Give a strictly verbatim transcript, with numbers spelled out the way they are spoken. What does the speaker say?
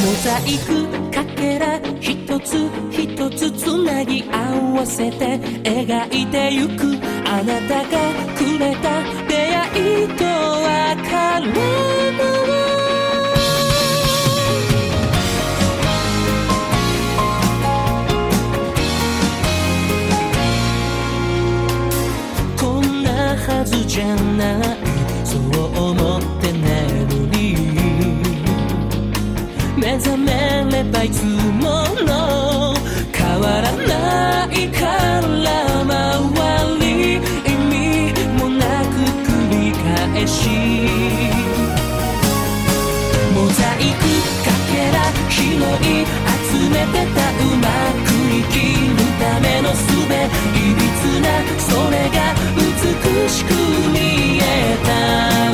ザイクかけら一つ一つつなぎ合わせて描いてゆくあなたがくれた出会いと別れのはずじゃないそう思って眠り目覚めればいつもの変わらないから周り意味もなく繰り返しモザイクかけら拾い集めてたうまく生きるための術いびつなそれが美しく見えた